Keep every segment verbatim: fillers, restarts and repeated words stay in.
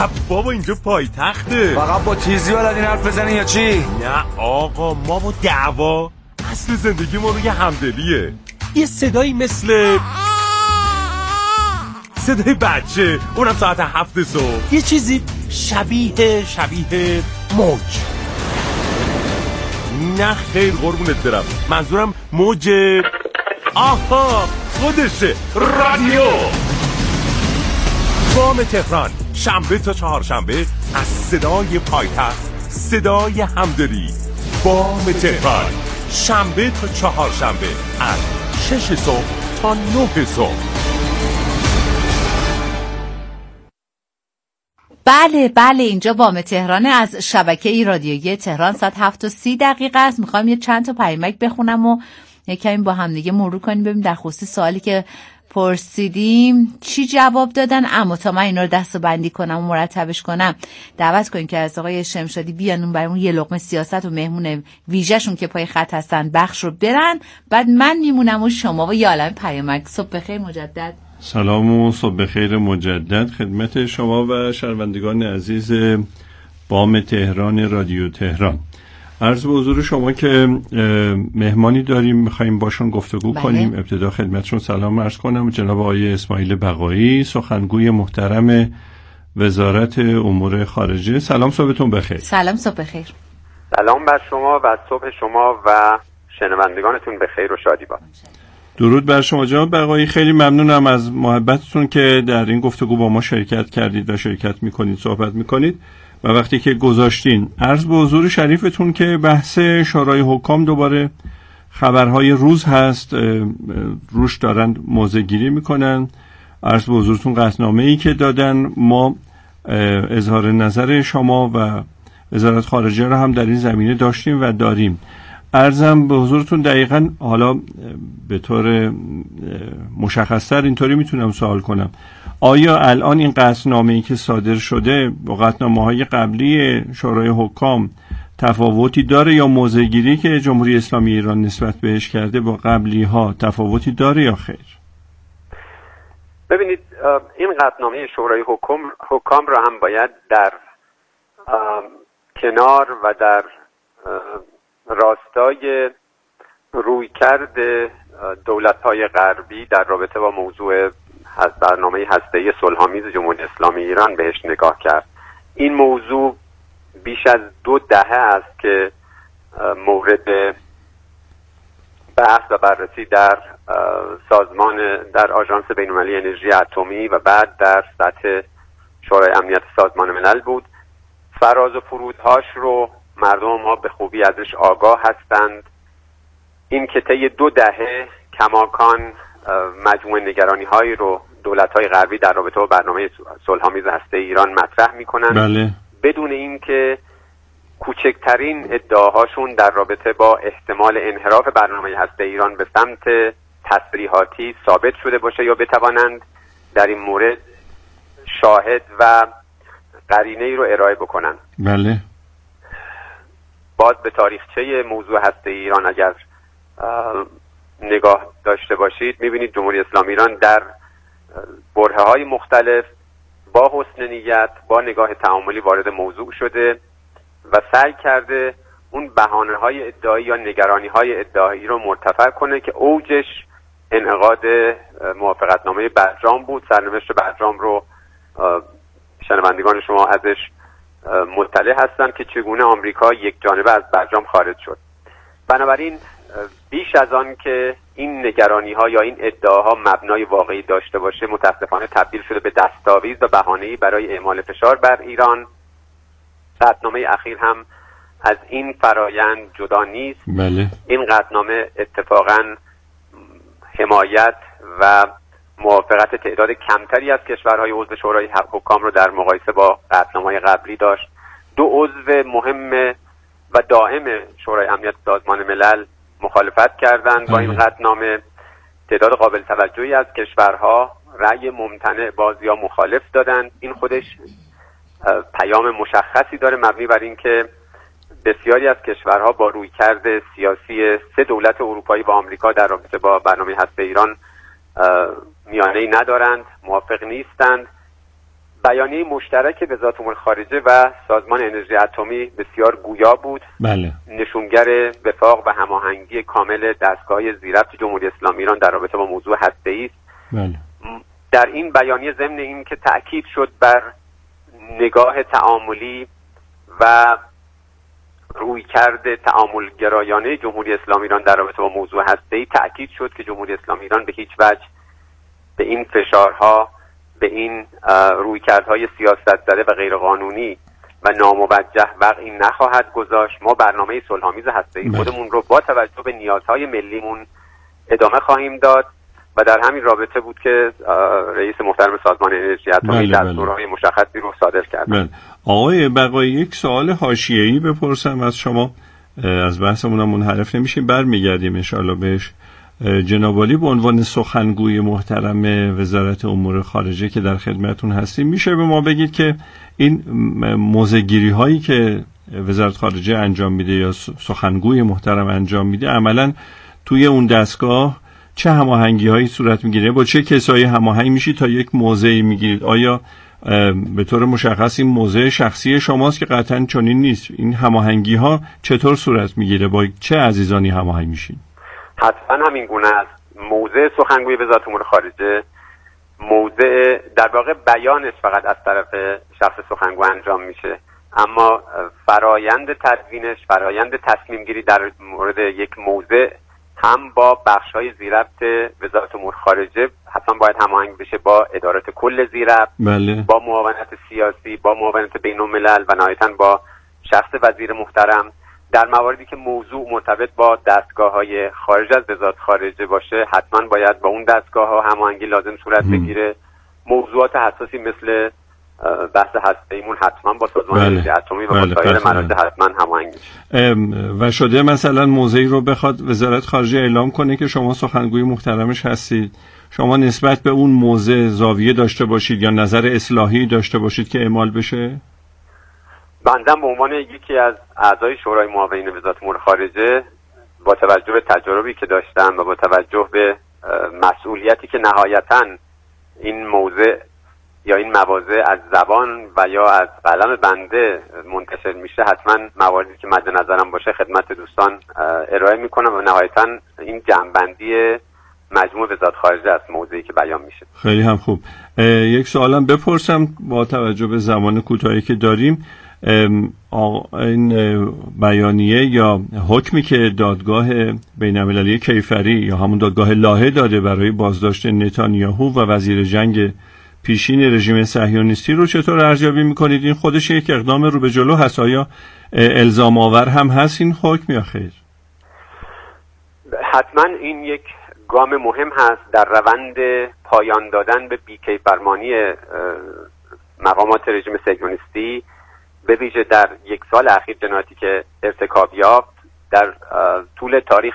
بابا اینجا پایتخته. فقط با تیزی بلدین حرف بزنین یا چی؟ نه آقا، ما با دعوا اصل زندگی ما روی همدلیه. یه صدایی مثل صدای بچه، اونم ساعت هفت صبح، یه چیزی شبیه شبیه موج. نه خیر قربونت برم، منظورم موج. آها خودشه، رادیو بام تهران، شنبه تا چهارشنبه از صدای پایتخت، صدای همدلی. بام تهران، شنبه تا چهارشنبه از شش صبح تا نه صبح. بله بله، اینجا بام تهران از شبکه رادیویی تهران. ساعت هفت و سی دقیقه است. میخوام یه چند تا پیامک بخونم و یکمی با هم دیگه مرور کنیم، ببینیم در خصوص سوالی که پرسیدیم چی جواب دادن. اما تا من اینا رو دسته‌بندی کنم و مرتبش کنم، دعوت کنیم که از آقای شمشادی بیان اون برامون یه لقمه سیاست و مهمون ویژه‌شون که پای خط هستن بخش رو برن. بعد من میمونم و شما و یه عالمه پیامک. صبح بخیر مجدد. سلام و صبح بخیر مجدد خدمت شما و شنوندگان عزیز بام تهران رادیو تهران. عرض به حضور شما که مهمانی داریم، میخواییم باشون گفتگو بله. کنیم. ابتدا خدمتشون سلام عرض کنم. جناب آقای اسماعیل بقایی، سخنگوی محترم وزارت امور خارجه. سلام، صبحتون بخیر. سلام، صبح بخیر. سلام بر شما و صبح شما و شنوندگانتون بخیر و شادی باد. درود بر شما جناب بقایی، خیلی ممنونم از محبتتون که در این گفتگو با ما شرکت کردید و شرکت میکنید، صحبت میکنید و وقتی که گذاشتین. عرض به حضور شریفتون که بحث شورای حکام دوباره خبرهای روز هست، روش دارن موضع گیری میکنن. عرض به حضورتون قطعنامه ای که دادن، ما اظهار نظر شما و وزارت خارجه رو هم در این زمینه داشتیم و داریم. عرضم به حضورتون دقیقاً حالا به طور مشخص‌تر اینطوری میتونم سوال کنم، آیا الان این قطعنامه‌ای که صادر شده با قطعنامه‌های قبلی شورای حکام تفاوتی داره یا موضع‌گیری که جمهوری اسلامی ایران نسبت بهش کرده با قبلی‌ها تفاوتی داره یا خیر؟ ببینید، این قطعنامه شورای حکام حکام را هم باید در کنار و در راستای رویکرد دولت‌های غربی در رابطه با موضوع برنامه هسته‌ای صلح‌آمیز جمهوری اسلامی ایران بهش نگاه کرد. این موضوع بیش از دو دهه است که مورد بحث و بررسی در سازمان در آژانس بین‌المللی انرژی اتمی و بعد در سطح شورای امنیت سازمان ملل بود. فراز و فرودهاش رو مردم ما به خوبی ازش آگاه هستند. این که طی دو دهه کماکان مجموعه نگرانی هایی رو دولت های غربی در رابطه با برنامه صلح‌آمیز هسته ایران مطرح میکنن، بله. بدون اینکه کوچکترین ادعاهاشون در رابطه با احتمال انحراف برنامه هسته ایران به سمت تصریحاتی ثابت شده باشه یا بتوانند در این مورد شاهد و قرینه ای رو ارائه بکنن. بله. باز به تاریخچه موضوع هسته ایران اگر نگاه داشته باشید، میبینید جمهوری اسلامی ایران در برهه های مختلف با حسن نیت، با نگاه تعاملی وارد موضوع شده و سعی کرده اون بهانه های ادعایی یا نگرانی های ادعایی رو مرتفع کنه که اوجش انعقاد موافقتنامه برجام بود. سرنوشت برجام رو شنوندگان شما ازش مطلع هستند که چگونه آمریکا یک جانبه از برجام خارج شد. بنابراین بیش از آن که این نگرانی ها یا این ادعاها مبنای واقعی داشته باشه، متاسفانه تبدیل شده به دستاویز و بهانه‌ای برای اعمال فشار بر ایران. قطعنامه اخیر هم از این فرایند جدا نیست. بله. این قطعنامه اتفاقاً حمایت و موافقت تعداد کمتری از کشورهای عضو شورای حکام رو در مقایسه با قطعنامه‌های قبلی داشت. دو عضو مهم و دائم شورای امنیت سازمان ملل مخالفت کردند با این قطعنامه. تعداد قابل توجهی از کشورها رأی ممتنع باز یا مخالف دادند. این خودش پیام مشخصی داره مبنی بر اینکه بسیاری از کشورها با رویکرد سیاسی سه دولت اروپایی و آمریکا در رابطه با برنامه هسته ایران میانه‌ای ندارند، موافق نیستند بیانیه مشترک وزارت امور خارجه و سازمان انرژی اتمی بسیار گویا بود. بله. نشونگر وفاق و هماهنگی کامل دستگاه زیربط جمهوری اسلامی ایران در رابطه با موضوع هسته‌ای است. بله. در این بیانیه ضمن این که تأکید شد بر نگاه تعاملی و رویکرد تعامل گرایانه جمهوری اسلامی ایران در رابطه با موضوع هسته‌ای، تأکید شد که جمهوری اسلامی ایران به هیچ وجه به این فشارها، به این رویکردهای سیاست زده و غیرقانونی و ناموجه وقعی نخواهد گذاشت. ما برنامه صلح‌آمیز هسته‌ای خودمون رو با توجه به نیازهای ملیمون ادامه خواهیم داد و در همین رابطه بود که رئیس محترم سازمان انرژی اتمی دستورهای مشخصی رو صادر کرد. بله. آقای بقایی، یک سوال حاشیه‌ای بپرسم از شما، از بحثمون هم منحرف نمیشیم، برمیگردیم ان شاءالله بهش. جناب عالی به عنوان سخنگوی محترم وزارت امور خارجه که در خدمتون هستیم، میشه به ما بگید که این موضع‌گیری هایی که وزارت خارجه انجام میده یا سخنگوی محترم انجام میده، عملاً توی اون دستگاه چه هماهنگی هایی صورت میگیره؟ با چه کسایی هماهنگ میشید تا یک موضعی میگیرید؟ آیا به طور مشخص این موضع شخصی شماست که قطعاً چنین نیست؟ این هماهنگی ها چطور صورت میگیره؟ با چه عزیزانی هماهنگ میشید؟ حتما همین گونه است. موضع سخنگوی وزارت امور خارجه، موضع در واقع بیانش فقط از طرف شخص سخنگو انجام میشه، اما فرایند تدوینش، فرایند تصمیم گیری در مورد یک موضع هم با بخش‌های زیربط وزارت امور خارجه حتما باید هماهنگ بشه با ادارات کل زیربط، بله. با معاونت سیاسی، با معاونت بین‌الملل و نهایتاً با شخص وزیر محترم. در مواردی که موضوع مرتبط با دستگاه‌های خارج از وزارت خارجه باشه، حتما باید با اون دستگاه‌ها هماهنگی لازم صورت بگیره. موضوعات حساسی مثل بحث هسته‌ایمون حتما با سازمان انرژی اتمی و با سایر مراجع حتما هماهنگ میشه. و شده مثلا موضعی رو بخواد وزارت خارجه اعلام کنه که شما سخنگوی محترمش هستید، شما نسبت به اون موضع زاویه داشته باشید یا نظر اصلاحی داشته باشید که اعمال بشه؟ بنده به عنوان یکی از اعضای شورای معاونین وزارت امور خارجه، با توجه به تجاربی که داشتم و با توجه به مسئولیتی که نهایتاً این موضع یا این مواضع از زبان و یا از قلم بنده منتشر میشه، حتما مواردی که مد نظرم باشه خدمت دوستان ارائه میکنم و نهایتاً این جمع‌بندی مجموع وزارت خارجه است موضوعی که بیان میشه. خیلی هم خوب. یک سوالم بپرسم با توجه به زمان کوتاهی که داریم. این بیانیه یا حکمی که دادگاه بین‌المللی کیفری یا همون دادگاه لاهه داده برای بازداشت نتانیاهو و وزیر جنگ پیشین رژیم صهیونیستی رو چطور ارزیابی میکنید؟ این خودش یک اقدام رو به جلو هست؟ آیا الزام آور هم هست این حکم یا خیر؟ حتما این یک گام مهم هست در روند پایان دادن به بیکیفرمانی مقامات رژیم صهیونیستی، به ویژه در یک سال اخیر جنایاتی که ارتکاب یافت. در طول تاریخ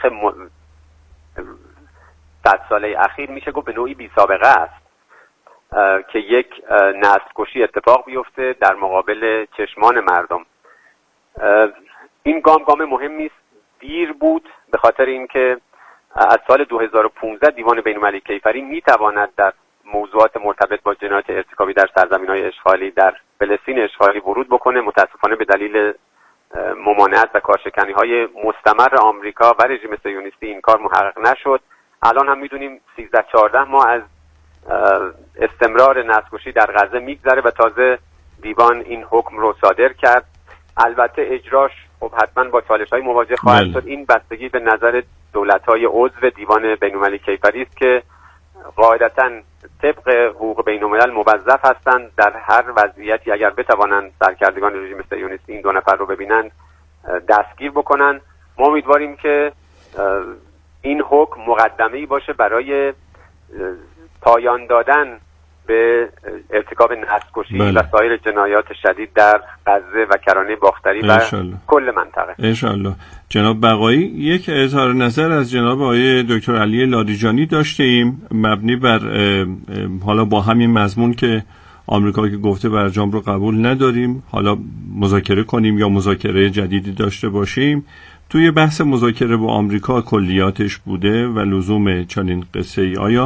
صد ساله اخیر میشه گفت به نوعی بی سابقه است که یک نسل‌کشی اتفاق بیفته در مقابل چشمان مردم. این گام گام مهمی است. دیر بود به خاطر اینکه از سال دو هزار و پانزده دیوان بین‌المللی کیفری میتواند در موضوعات مرتبط با جنایات ارتکابی در سرزمین‌های اشغالی در فلسطین اشغالی ورود بکنه. متاسفانه به دلیل ممانعت و کارشکنی‌های مستمر آمریکا و رژیم صهیونیستی این کار محقق نشد. الان هم می‌دونیم سیزده چهارده ماه از استمرار نسل‌کشی در غزه میگذره و تازه دیوان این حکم رو صادر کرد. البته اجراش خب حتما با چالش‌های مواجه خواهد شد. این بستگی به نظر دولت‌های عضو دیوان بین‌المللی کیفری است که قاعدتاً طبق حقوق بین‌الملل موظف هستند در هر وضعیتی اگر بتوانند سرکردگان رژیم صهیونیستی این دو نفر رو ببینند دستگیر بکنند. ما امیدواریم که این حکم مقدمه‌ای باشه برای پایان دادن به ارتکاب نسل‌کشی و سایر جنایات شدید در غزه و کرانه باختری و کل منطقه. انشالله. جناب بقایی، یک اظهار نظر از جناب آقای دکتر علی لاریجانی داشته ایم مبنی بر حالا با همین مضمون که آمریکا که گفته برجام رو قبول نداریم، حالا مذاکره کنیم یا مذاکره جدیدی داشته باشیم. توی بحث مذاکره با آمریکا کلیاتش بوده و لزوم چنین قصه ای آیا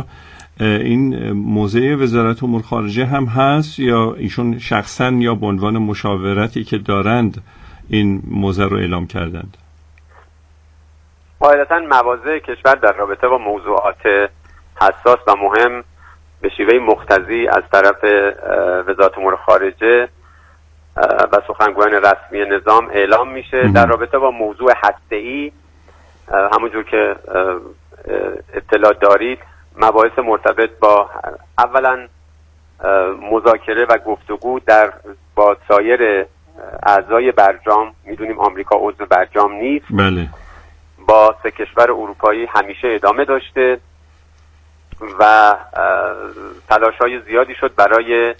این موضع وزارت امور خارجه هم هست یا ایشون شخصا یا به عنوان مشاورتی که دارند این موضع رو اعلام کردند؟ قاعدتاً مواضع کشور در رابطه با موضوعات حساس و مهم به شیوه مقتضی از طرف وزارت امور خارجه و سخنگویان رسمی نظام اعلام میشه. در رابطه با موضوع هسته‌ای همونجور که اطلاع دارید مباحث مرتبط با اولا مذاکره و گفتگو در با سایر اعضای برجام، میدونیم آمریکا عضو برجام نیست، بله، با سه کشور اروپایی همیشه ادامه داشته و تلاش‌های زیادی شد برای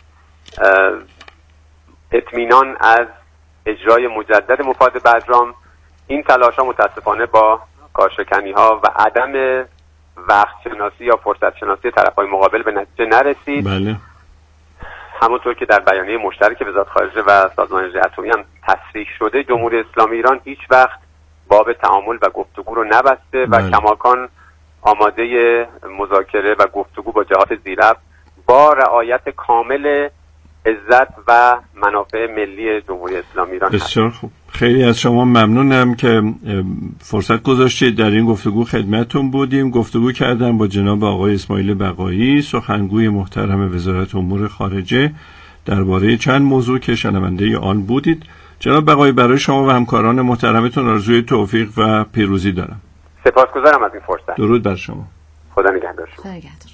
اطمینان از اجرای مجدد مفاد برجام. این تلاش‌ها متاسفانه با کارشکنی‌ها و عدم وقت شناسی یا فرصت شناسی طرف‌های مقابل به نتیجه نرسید. بله. همونطور که در بیانیه مشترک وزارت خارجه و سازمان انرژی اتمی هم تصریح شده، جمهوری اسلامی ایران هیچ وقت باب تعامل و گفتگو رو نبسته و بله. کماکان آماده مذاکره و گفتگو با جهات زیرب با رعایت کامل عزت و منافع ملی جمهوری اسلامی ایران. بسیار خوب، خیلی از شما ممنونم که فرصت گذاشتید در این گفتگو خدمتتون بودیم. گفتگو کردم با جناب آقای اسماعیل بقایی، سخنگوی محترم وزارت امور خارجه، درباره چند موضوع که شنونده آن بودید. جناب بقایی، برای شما و همکاران محترمتون آرزوی توفیق و پیروزی دارم. سپاسگزارم از این فرصت. درود بر شما. خدا نگهدار شما. خدا نگهدار.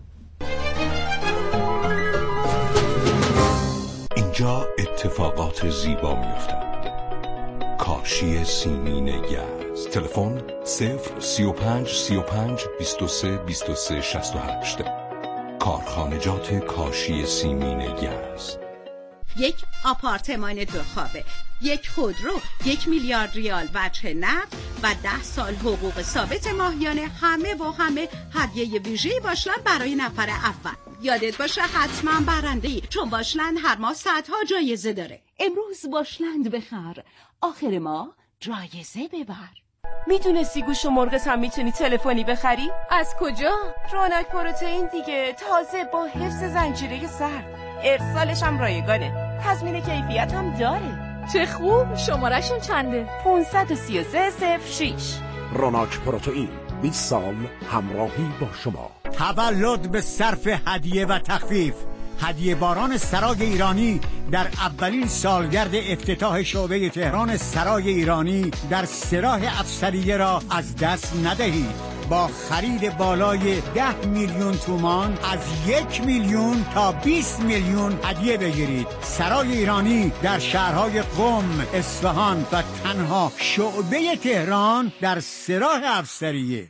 اینجا اتفاقات زیبا میافتند. کاشی سیمین یزد. تلفن صفر سی و پنج سی و پنج بیست و سه بیست و سه شصت و هشت. کارخانجات کاشی سیمین یزد. یک آپارتمان دو خوابه، یک خودرو، یک میلیارد ریال وجه نقد و ده سال حقوق ثابت ماهیانه، همه و همه هدیه ویژه‌ای باشلند برای نفر اول. یادت باشه حتما برنده‌ای، چون باشلند هر ماه صدها جایزه داره. امروز باشلند بخر، آخر ماه جایزه ببر. میدونستی گوش و مرغ هم میتونی تلفنی بخری؟ از کجا؟ روناک پروتئین دیگه، تازه با حفظ زنجیره سرد، ارسالش هم رایگانه، تضمین کیفیت هم داره. چه خوب. شماره‌شون چنده؟ پانصد و سی و سه صفر شش. روناک پروتئین، بیست سال همراهی با شما. تولد به صرف هدیه و تخفیف. هدیه باران سرای ایرانی در اولین سالگرد افتتاح شعبه تهران سرای ایرانی در سراح افسریه را از دست ندهید. با خرید بالای ده میلیون تومان از یک میلیون تا بیست میلیون هدیه بگیرید. سرای ایرانی در شهرهای قم، اصفهان و تنها شعبه تهران در سراح افسریه.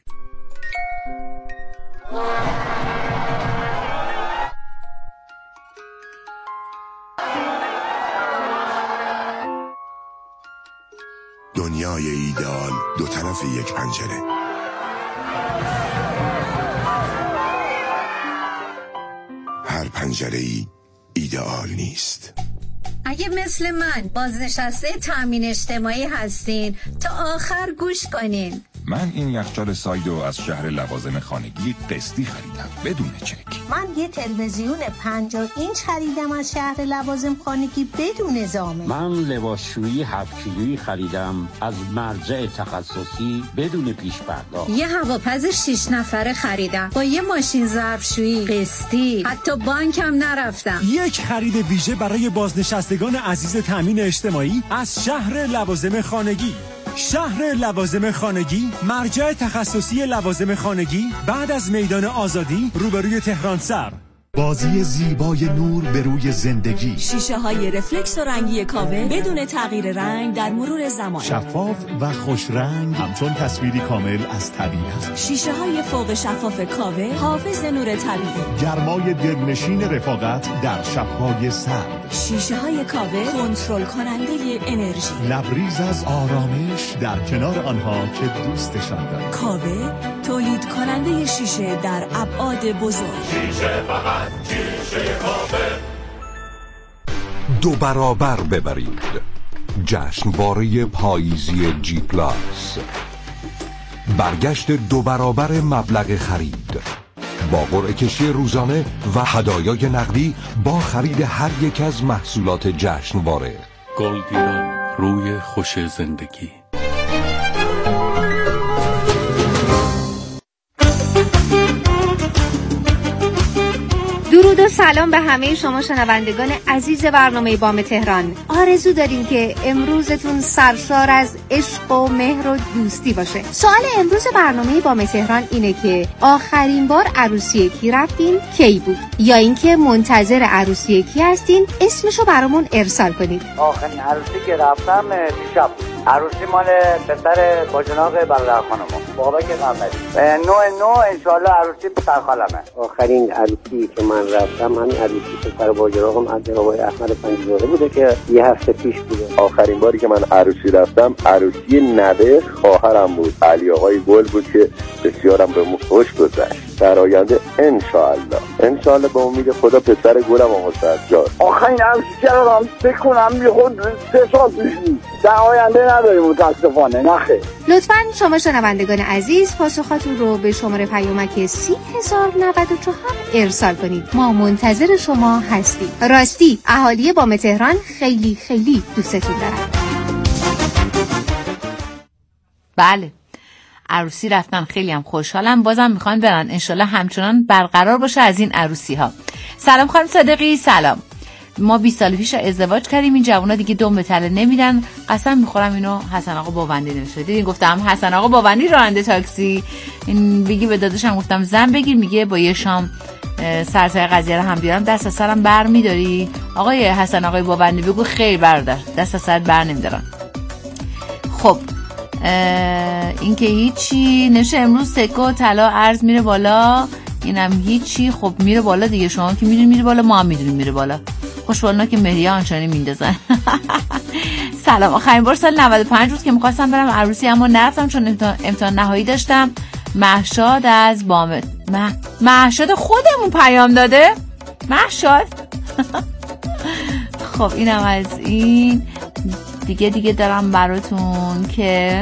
دنیای ایدئال دو طرف یک پنجره. هر پنجره ای ایدئال نیست. اگه مثل من بازنشسته تامین اجتماعی هستین تا آخر گوش کنین. من این یخچال سایدو از شهر لوازم خانگی قسطی خریدم بدون چک. من یه تلویزیون پنجاه اینچ خریدم از شهر لوازم خانگی بدون زامن. من لباسشویی هفت کیلویی خریدم از مرجع تخصصی بدون پیش پرداخت. یه هواپز شش نفره خریدم با یه ماشین ظرفشویی قسطی، حتی بانکم نرفتم. یک خرید ویژه برای بازنشستگان عزیز تامین اجتماعی از شهر لوازم خانگی. شهر لوازم خانگی، مرجع تخصصی لوازم خانگی بعد از میدان آزادی روبروی تهران سر. بازی زیبای نور به روی زندگی. شیشه های رفلکس و رنگی کاوه بدون تغییر رنگ در مرور زمان. شفاف و خوش رنگ، همچون تصویری کامل از طبیعت. شیشه های فوق شفاف کاوه، حافظ نور طبیعی. گرمای دلنشین رفاقت در شب‌های سرد. شیشه های کاوه، کنترل کننده انرژی. لبریز از آرامش در کنار آنها که دوستشان دارند. کاوه، تولید کننده شیشه در ابعاد بزرگ. شیشه فقط شیشه کاوه. دو برابر ببرید. جشنواره پاییزی جی پلاس. برگشت دو برابر مبلغ خرید. با قرعه کشی روزانه و هدایای نقدی با خرید هر یک از محصولات جشنواره. گلگیران، روی خوش زندگی. درود و سلام به همه شما شنوندگان عزیز برنامه بام تهران. آرزو داریم که امروزتون سرشار از عشق و مهر و دوستی باشه. سوال امروز برنامه بام تهران اینه که آخرین بار عروسی کی رفتین کی بود؟ یا اینکه منتظر عروسی کی هستین اسمشو برامون ارسال کنید. آخرین عروسی که رفتم دیشب بود. عروسی مال پسر باجناق برادر خانم بابک قمری. نو نو انشالله عروسی پسر خالمه. آخرین عروسی که من رفتم همین عروسی پسر باجناقم از جناب آقای احمد پنجزاده بوده که یه هفته پیش بوده. آخرین باری که من عروسی رفتم عروسی نوه خواهرم بود، علی آقای گل بود که بسیارم به خوش گذشت. در آینده انشالله انشالله به امید خدا پسر گلم آقا سجاد. آخرین عروسی که رفتم بکنم یه خود سه سال پیش بود. در آینده نداریم متاسفانه. نخیر. لطفاً شما شنوندگان عزیز پاسخاتون رو به شماره پیامک سی هزار و نود و چهار ارسال کنید. ما منتظر شما هستیم. راستی اهالی بام تهران خیلی خیلی دوستتون دارن. بله، عروسی رفتن، خیلی هم خوشحالم. بازم میخوان برن، انشالله همچنان برقرار باشه از این عروسی ها. سلام خانم صادقی. سلام. ما بیست سال پیش ازدواج کردیم، این جوونا دیگه دم به تله نمیدن. قسم میخورم اینو حسن آقا باوندی نوشته. دیدین گفتم حسن آقا باوندی راننده تاکسی. این بگی به داداشم گفتم زن بگیر، میگه با یه شام سرتای قضیه رو هم بیارم دست از سرم بر میداری. آقای حسن آقای باوندی بگو خیر برادر، دست از سرت بر نمیدارم. خب این که هیچی نشه. امروز سکه و طلا ارز میره بالا، اینم هیچی. خب میره بالا دیگه، شما که میدونی میره بالا، ما هم میدونیم میره بالا. خوشحالنا که مهریه آنچنانی میندازن. سلام. آخرین بار سال نود و پنج روز که میخواستم برم عروسی اما نرفتم چون امتحان نهایی داشتم. مهشاد از بام مه... مهشاد خودمون پیام داده. مهشاد. خب اینم از این دیگه دیگه دارم براتون که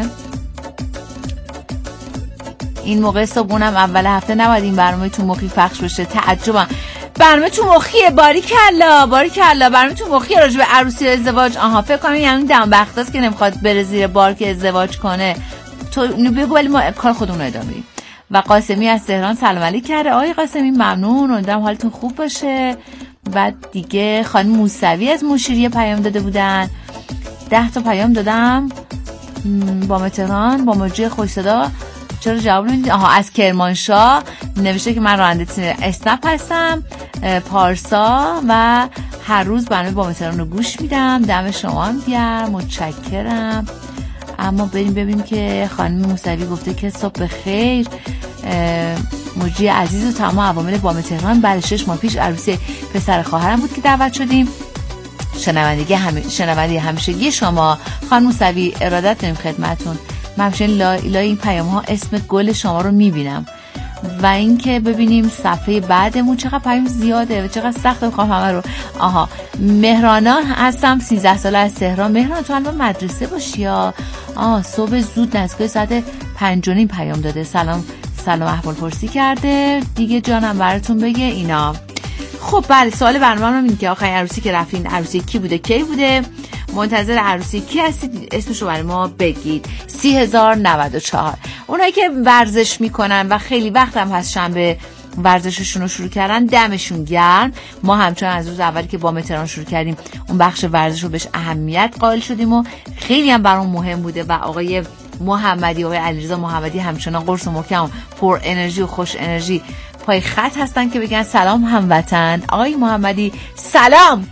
این موقع صبحونم اول هفته نباید این برنامه تو مخی پخش بشه. تعجبم. برنامه تو مخیه. باریکلا باریکلا. برنامه تو مخیه راجع به عروسی ازدواج. آها فکر کنم یعنی دم بختاست که نمیخواد بره زیر بار که ازدواج کنه. تو اینو بگو ولی ما کار خودمون رو ادامه میدیم. و قاسمی از تهران سلام علیک کرده. آقای قاسمی ممنون، امیدوارم حالتون خوب باشه. بعد دیگه خانم موسوی از مشیریه پیام داده بودن. ده تا پیام دادم با تهران با موجی خوش صدا. چرا جواب نمیدید؟ آها از کرمانشاه نوشته که من راننده اسنپ هستم، پارسا، و هر روز برنامه با تهران رو گوش میدم. دم شما هم گرم، متشکرم. اما بریم ببینیم که خانم موسوی گفته که صبح بخیر موجی عزیز و تمام عوامل بام تهران. بعد شش ماه پیش عروسی پسر خواهرم بود که دعوت شدیم. شنوندگی هم... شنوندگی همیشگی شما خانم موسوی ارادت داریم خدمتون. من همچنین لا... لای این پیام ها اسم گل شما رو میبینم. و اینکه ببینیم صفحه بعدمون چقدر پیام زیاده و چقدر سخته بخوام همه رو. آها مهرانا هستم، سیزده ساله از تهران. مهرانا تو الان مدرسه باشی یا آه صبح زود نزدیک ساعت پنج و نیم پیام داده. سلام سلام احوال پرسی کرده دیگه. جانم براتون بگه اینا. خب بله، سوال برنامه اینه که آخرین عروسی که رفتین عروسی کی بوده کی بوده؟ منتظر عروسی کی هستید؟ اسمشو برای ما بگید. سی هزار و نود و چهار. اونایی که ورزش میکنن و خیلی وقت هم هست شنبه ورزششون رو شروع کردن دمشون گرم. ما همچنان از روز اولی که با متران شروع کردیم اون بخش ورزش رو بهش اهمیت قائل شدیم و خیلی هم برام مهم بوده. و آقای محمدی آقای علیرضا محمدی همچنان قرص و محکم پر انرژی و خوش انرژی پای خط هستن که بگن سلام هموطن. آقای محمدی سلام.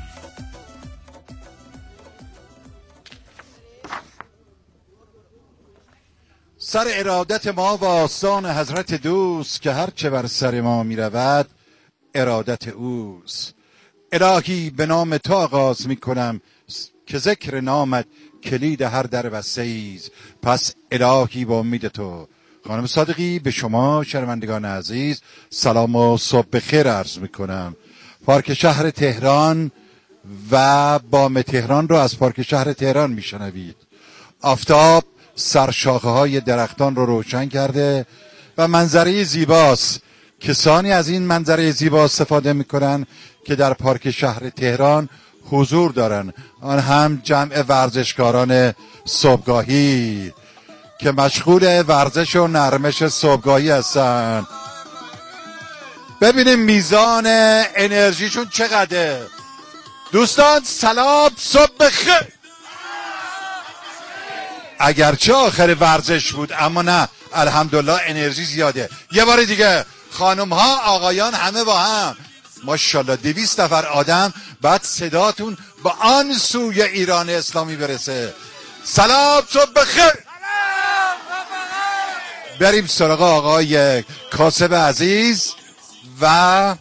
سر ارادت ما و آستان حضرت دوست که هرچه بر سر ما می رود ارادت اوست. الهی به نام تو آغاز می کنم که ذکر نامت کلید هر در بسته ایست. پس الهی با امید تو. خانم صادقی به شما شنوندگان عزیز سلام و صبح بخیر عرض می کنم. پارک شهر تهران و بام تهران رو از پارک شهر تهران می شنوید. آفتاب سرشاخه های درختان رو روشن کرده و منظره زیباست کسانی از این منظره زیبا استفاده میکنن که در پارک شهر تهران حضور دارن، آن هم جمع ورزشکاران صبحگاهی که مشغول ورزش و نرمش صبحگاهی هستن. ببینیم میزان انرژیشون چقدره. دوستان سلام، صبح بخیر. اگرچه آخر ورزش بود اما نه، الحمدلله انرژی زیاده. یه بار دیگه خانم ها آقایان همه با هم، ماشاءالله دویست نفر آدم، بعد صداتون با آن سوی ایران اسلامی برسه. سلام، صبح بخیر. بریم سراغ آقای کاسب عزیز و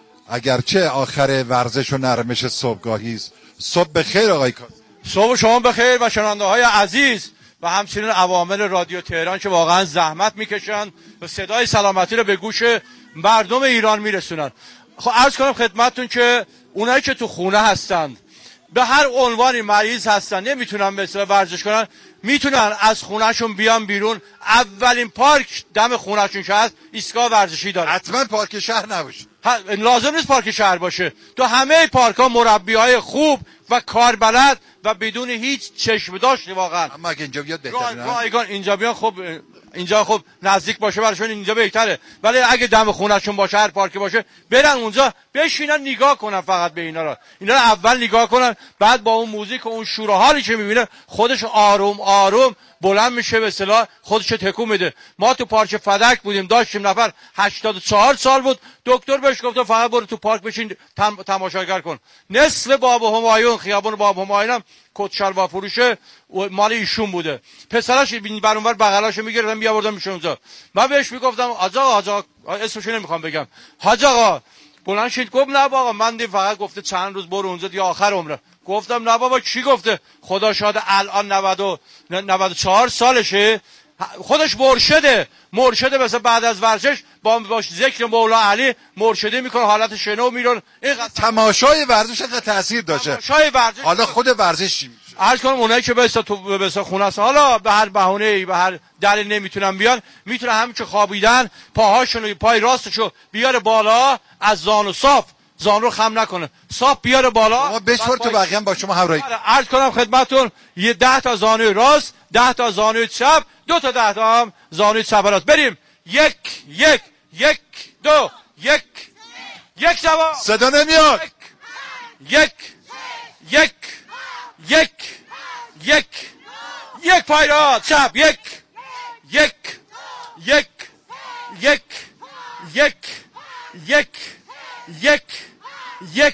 اگرچه آخر ورزش و نرمش صبحگاهی است. صبح بخیر آقای کاسب. صبح شما بخیر و شنونده های عزیز و همچنین عوامل رادیو تهران که واقعا زحمت میکشن و صدای سلامتی رو به گوش مردم ایران میرسونن. خب عرض کنم خدمتتون که اونایی که تو خونه هستند، به هر عنوانی مریض هستن، نمیتونن به اصطلاح ورزش کنن، میتونن از خونهشون بیان بیرون. اولین پارک دم خونهشون که هست ایستگاه ورزشی داره. حتما پارک شهر نباشه، لازم نیست پارک شهر باشه. تو همه پارک ها مربیای خوب و کاربلد و بدون هیچ چشم داشت واقعا. اما اگه اینجا بیاد بهتره نه؟ رایگان اینجا بیان، خب اینجا خب نزدیک باشه براشون اینجا بهتره، ولی اگه دم خونهشون باشه، هر پارکی باشه، برن اونجا بشینن نگاه کنن فقط به اینا رو. اینا رو اول نگاه کنن، بعد با اون موزیک و اون شور و حالی که میبینه خودش آروم آروم بلند میشه، به اصطلاح خودش تکون میده. ما تو پارک فدک بودیم، داشتیم نفر هشتاد و چهار سال بود، دکتر بهش گفت فقط برو تو پارک بشین تم... تماشاگر کن. نصف باب همایون، خیابون باب همایون هم کت شلوار فروشه مال ایشون بوده. پسرش بر اونور بغلاشو میگرفتن میآوردن میشون اونجا. من بهش میگفتم حاج آقا، حاج آقا اسمشو نمیخوام بگم، حاج آقا بلند شید. گفت نه بابا من دی فقط گفته چند روز برو اونجا دیگه آخر عمره. گفتم نه بابا چی گفته؟ خدا شاده الان نود و نود و چهار سالشه، خودش مرشده مرشده مثلا بعد از ورزش با باش ذکر مولا علی مرشدی میکنه، حالت شنو میرون. این تماشای ورزش خیلی تاثیر داشته. تماشای ورزش حالا خود ورزش چی میشه؟ عرض کنم اونایی که بس تو بس خونه است، حالا به هر بهونه‌ای به هر دلیل نمیتونن بیان، میتونه همین که خوابیدن پاهاشونو، پای راستشو بیاره بالا، از زانو صاف، زانو رو خم نکنه، صاف بیاره بالا. ما بشور تو بقیه هم با شما همراهی. عرض کنم خدمتتون یه ده تا زانوی راست، ده تا زانوی چپ، دو تا ده تا هم زانوی چپ راست. بریم یک یک یک دو یک یک جواب. صدا نمیاد. یک یک یک یک یک پای راست چپ، یک یک یک یک یک یک یک یک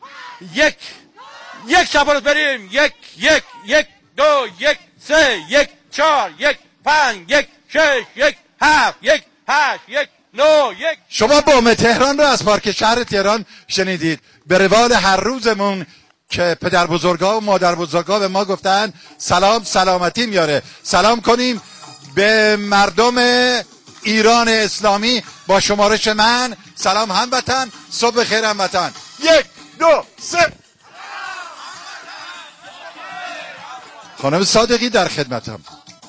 یک یک چپ. بریم یک یک یک دو یک سه یک چهار یک پنج یک شش یک هفت یک هشت یک نو یک. شما بام تهران رو از پارک شهر تهران شنیدید. به روال هر روزمون که پدر بزرگا و مادر بزرگا به ما گفتن سلام سلامتی میاره، سلام کنیم به مردم ایران اسلامی با شمارش من. سلام هموطن، صبح خیر هموطن. یک دو سه. خانم صادقی در خدمتم.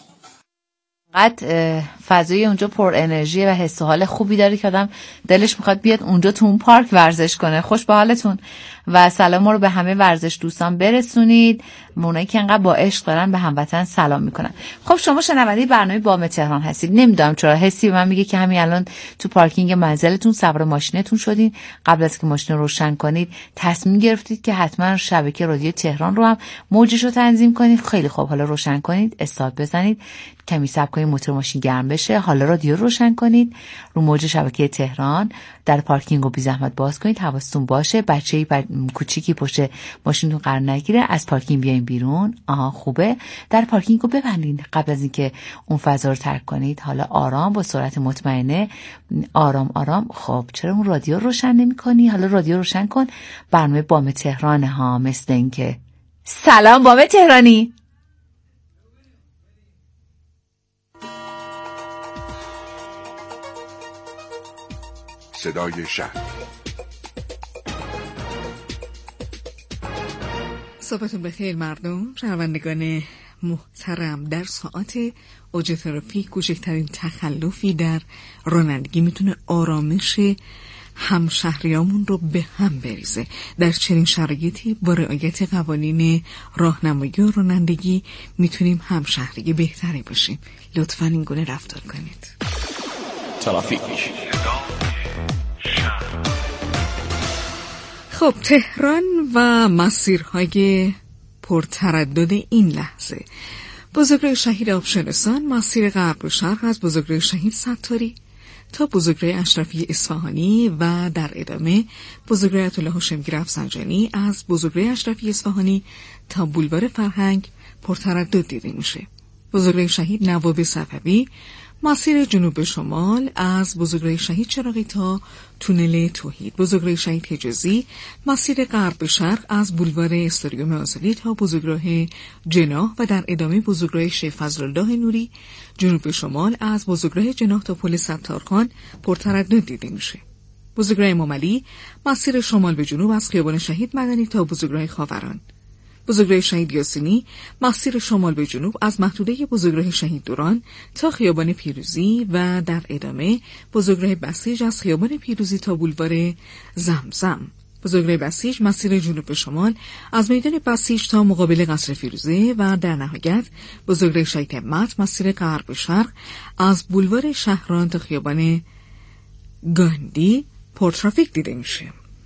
قد فضای اونجا پر انرژی و حس و حال خوبی داره که آدم دلش میخواد بیاد اونجا تو اون پارک ورزش کنه. خوش به حالتون و سلام رو به همه ورزش دوستان برسونید، اونایی که انقدر با عشق دارن به هموطن سلام میکنن. خب شما شنونده برنامه بام تهران هستید. نمیدونم چرا حسی به من میگه که همین الان تو پارکینگ منزلتون سوار ماشینتون شدین، قبل از که ماشین رو روشن کنید تصمیم گرفتید که حتما شبکه رادیو تهران رو هم موجش رو تنظیم کنید. خیلی خوب، حالا روشن کنید، استارت بزنید، کمی صبر کنید موتور ماشین گرم بشه، حالا رادیو روشن کنید، رو موج شبکه تهران در پارکینگ رو بی زحمت باز کنید، حواستون باشه بچه‌ای ب... کوچیکی پشت ماشینتون قرار نگیره، از پارکینگ بیاین بیرون. آها خوبه، در پارکینگ رو ببندید قبل از اینکه اون فضا رو ترک کنید. حالا آرام با سرعت مطمئنه، آرام آرام. خب چرا اون رادیو روشن نمی‌کنی؟ حالا رادیو روشن کن. برنامه بام تهران ها، مثل اینکه سلام بام تهرانی. صدای شهر. صبحتون بخیر مردم، شنوندگان محترم، در ساعات اوج ترافیک کوچکترین تخلفی در رانندگی میتونه آرامش همشهریامون رو به هم بریزه. در چنین شرایطی با رعایت قوانین راهنمایی و رانندگی میتونیم همشهری بهتری باشیم. لطفاً این گونه رفتار کنید. ترافیک. خب تهران و مسیرهای پرتردد این لحظه: بزرگراه شهید آبشارستان، مسیر غرب و شرق از بزرگراه شهید ستاری تا بزرگراه اشرفی اصفهانی و در ادامه بزرگراه آیت‌الله هاشمگیر رفسنجانی از بزرگراه اشرفی اصفهانی تا بولوار فرهنگ پرتردد دیده میشه. بزرگراه شهید نواب صفوی، مسیر جنوب شمال از بزرگراه شهید چراغی تا تونل توحید. بزرگراه شهید حجازی، مسیر غرب به شرق از بولوار استادیوم آزادی تا بزرگراه جناح و در ادامه بزرگراه شیخ فضلالله نوری. جنوب شمال از بزرگراه جناح تا پل ستارخان پرتردد دیده میشه. بزرگراه امام علی، مسیر شمال به جنوب از خیابان شهید مدنی تا بزرگراه خاوران. بزرگراه شهید یاسینی، مسیر شمال به جنوب از محدوده بزرگراه شهید دوران تا خیابان پیروزی و در ادامه بزرگراه بسیج از خیابان پیروزی تا بولوار زمزم. بزرگراه بسیج، مسیر جنوب به شمال از میدان بسیج تا مقابل قصر فیروزه و در نهایت بزرگراه شهید همت، مسیر غرب به شرق از بولوار شهران تا خیابان گاندی پرترافیک دیده میشه.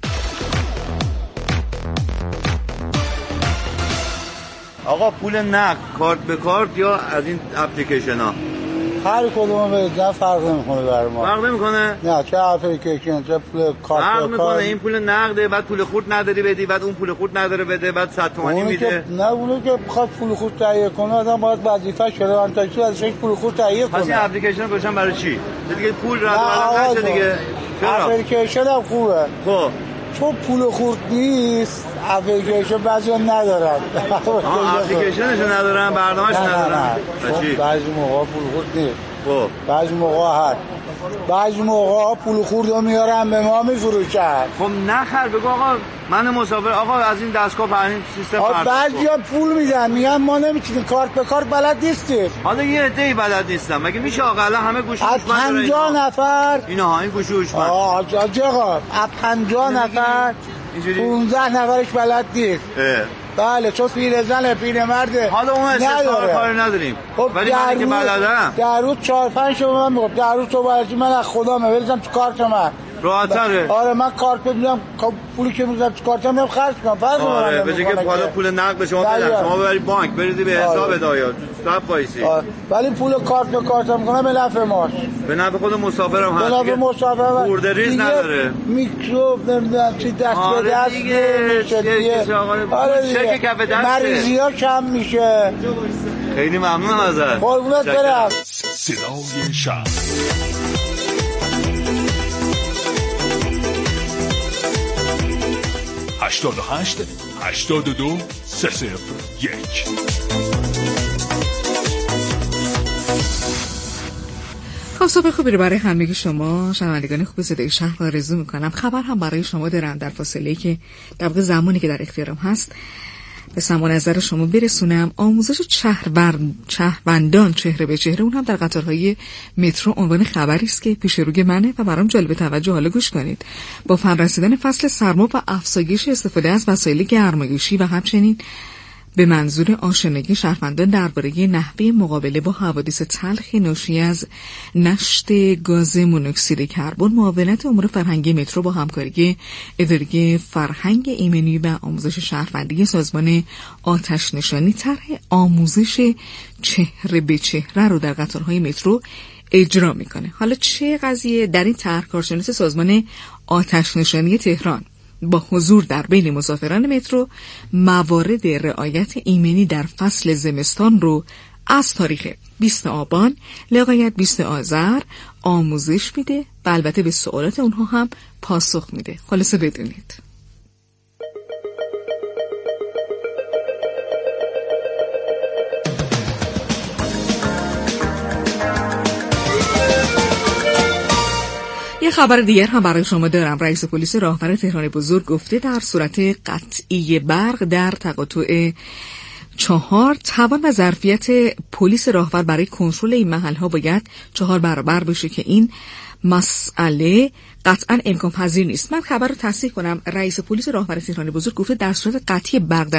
آقا پول نقد کارت به کارت یا از این اپلیکیشن ها؟ هر کدوم به فرق نمیکنه برای ما. فرق نمیکنه؟ نه، چه اپلیکیشن چه پول کارت فرق به کارت. این پول نقده، بعد پول خورد نداری بدی، بعد اون پول خورد نداره بده، بعد صد تومانی میده. نه اونو که بخواد پول خورد تهیه کنه آدم باید وظیفه شده وان تاکسی ازش پول خورد تهیه کنه. پس این اپلیکیشن رو گذاشتن برای چی؟ دیگه پول رد و بدل نشه دیگه. اپلیکیشن هم خوبه. خب چون پول خورد نیست اپلیکیشن بعضی ندارن. اپلیکیشنشو ندارن، برنامه‌اش ندارن. بعضی موقع پول خورد نیست. خب بعضی موقع هست. بعضی موقع پول خوردو میارن به ما میفروشن. خب نخر بگو آقا من مسافر آقا از این دستگاه پرین سیستم فرق. بعضیا پول میدن میگن ما نمیتونیم کارت به کارت بلد نیستیم. حالا یه عده‌ای بلد نیستم. مگه میشه آقا الان همه گوش گوش من پنجاه نفر اینا ها این گوش گوش من. آه آقا پنجاه نفر پانزده نفرش بلد نیست. بله چون پیرزن پیرمرده. حالا اون استثنا کاری نداریم. ولی من که بلدم در روز چهار پنج شما من میگم در روز تو برای من از خدا میبرم تو کارت من. راحت‌تره. آره من کارت میدم پولی که میذارم تو کارت من خرج کنم. فرض آره به جای که حالا پول نقد به شما بدن شما ببرید بانک بریزی به حساب دایا صاحب وایسی. ولی پول کارت به کارت میکنم به نفع ماست. به نفع خود مسافرم هست. به نفع مسافر خورده ریز نداره. میکروب نمیدونم چی دست به دست نمیشه دیگه. آره دیگه مریضی‌ها کم میشه. خیلی ممنونم ازت. قربونت برم. صدای شب هشتاد و هشت هشتاد و دو سه صفر یک. خب صبح خوبی رو برای همگی شما شنوندگان خوب صدای شهر آرزو میکنم. خبر هم برای شما دارم در فاصله که در واقع زمانی که در اختیارم هست به سماع نظر شما برسونم. آموزش شهروند شهروندان چهره به چهره، اون هم در قطارهای مترو، عنوان خبری است که پیش روی منه و برام جالب توجه. حالا گوش کنید. با فن رسیدن فصل سرما و افزایش استفاده از وسایل گرمایشی و همچنین به منظور آشنایی شهروندان درباره نحوه مقابله با حوادث تلخ ناشی از نشت گاز مونوکسید کربن، معاونت امور فرهنگی مترو با همکاری اداره فرهنگ ایمنی و آموزش شهروندی سازمان آتش نشانی طرح آموزش چهره به چهره رو در قطارهای مترو اجرا میکنه. حالا چه قضیه؟ در این طرح کارشناس سازمان آتش نشانی تهران با حضور در بین مسافران مترو موارد رعایت ایمنی در فصل زمستان رو از تاریخ بیست آبان لغایت بیست آذر آموزش میده و البته به سوالات اونها هم پاسخ میده. خلاصه بدونید. یه خبر دیگر هم برای شما دارم. رئیس پلیس راهور تهران بزرگ گفته در صورت قطعی برق در تقاطع چهار، توان و ظرفیت پلیس راهور برای کنترل این محل‌ها باید چهار برابر بشه که این مسئله قطعا امکان پذیر نیست. من خبر رو تصحیح کنم، رئیس پلیس راهور تهران بزرگ گفته در صورت قطعی برق